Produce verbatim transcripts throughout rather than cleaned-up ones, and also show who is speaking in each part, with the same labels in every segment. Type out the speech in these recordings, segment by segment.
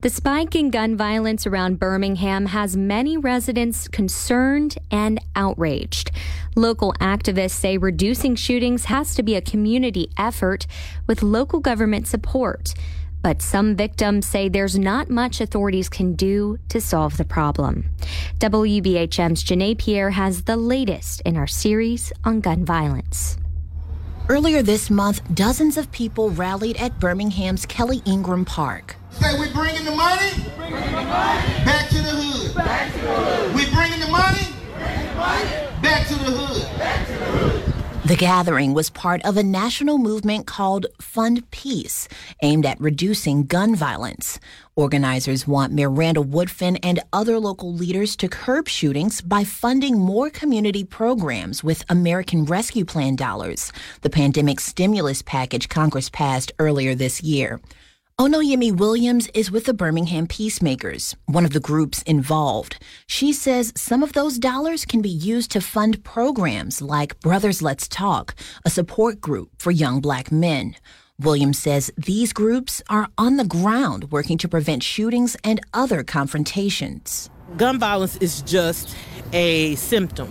Speaker 1: The spike in gun violence around Birmingham has many residents concerned and outraged. Local activists say reducing shootings has to be a community effort with local government support. But some victims say there's not much authorities can do to solve the problem. W B H M's Janae Pierre has the latest in our series on gun violence.
Speaker 2: Earlier this month, dozens of people rallied at Birmingham's Kelly Ingram Park.
Speaker 3: Say we bringing the money, bringing the money back to the hood. Back to the hood. We bringing the money, bringing the money back to the hood. Back to the hood.
Speaker 2: The gathering was part of a national movement called Fund Peace, aimed at reducing gun violence. Organizers want Mayor Randall Woodfin and other local leaders to curb shootings by funding more community programs with American Rescue Plan dollars, the pandemic stimulus package Congress passed earlier this year. Onoyemi Williams is with the Birmingham Peacemakers, one of the groups involved. She says some of those dollars can be used to fund programs like Brothers Let's Talk, a support group for young black men. Williams says these groups are on the ground working to prevent shootings and other confrontations.
Speaker 4: Gun violence is just a symptom.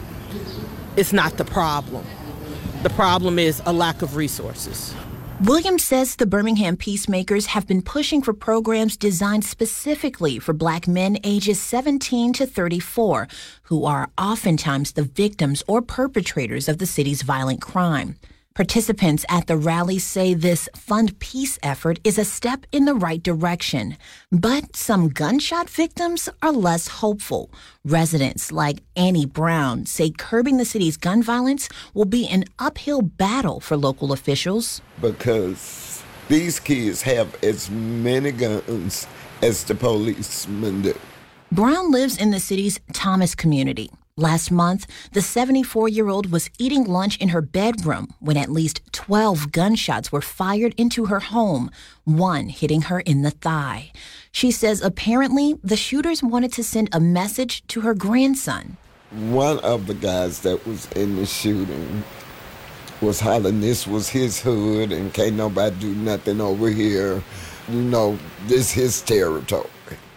Speaker 4: It's not the problem. The problem is a lack of resources.
Speaker 2: Williams says the Birmingham Peacemakers have been pushing for programs designed specifically for black men ages seventeen to thirty-four, who are oftentimes the victims or perpetrators of the city's violent crime. Participants at the rally say this Fund Peace effort is a step in the right direction. But some gunshot victims are less hopeful. Residents like Annie Brown say curbing the city's gun violence will be an uphill battle for local officials.
Speaker 5: Because these kids have as many guns as the policemen do.
Speaker 2: Brown lives in the city's Thomas community. Last month, the seventy-four-year-old was eating lunch in her bedroom when at least twelve gunshots were fired into her home, one hitting her in the thigh. She says apparently the shooters wanted to send a message to her grandson.
Speaker 5: One of the guys that was in the shooting was hollering this was his hood and can't nobody do nothing over here. You know, this his territory.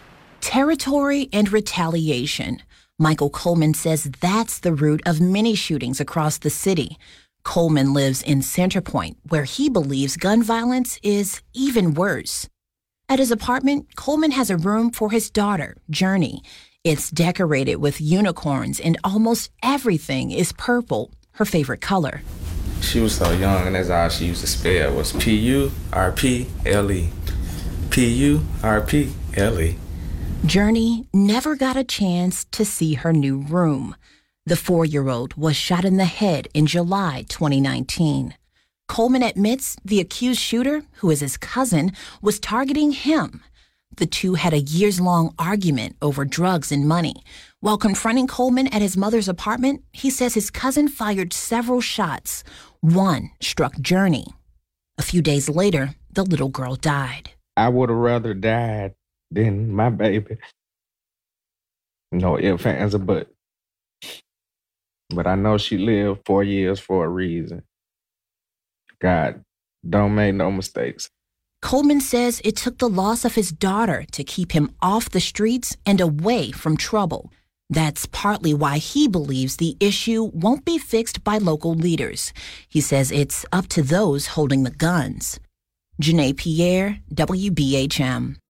Speaker 2: Territory and retaliation. Michael Coleman says that's the root of many shootings across the city. Coleman lives in Centerpoint, where he believes gun violence is even worse. At his apartment, Coleman has a room for his daughter, Journey. It's decorated with unicorns and almost everything is purple, her favorite color.
Speaker 6: She was so young and that's all she used to spell was P U R P L E. P U R P L E.
Speaker 2: Journey never got a chance to see her new room. The four-year-old was shot in the head in July twenty nineteen. Coleman admits the accused shooter, who is his cousin, was targeting him. The two had a years-long argument over drugs and money. While confronting Coleman at his mother's apartment, he says his cousin fired several shots. One struck Journey. A few days later, the little girl died.
Speaker 6: I would have rather died than my baby. No ifs, ands, or buts. But I know she lived four years for a reason. God, don't make no mistakes.
Speaker 2: Coleman says it took the loss of his daughter to keep him off the streets and away from trouble. That's partly why he believes the issue won't be fixed by local leaders. He says it's up to those holding the guns. Janae Pierre, W B H M.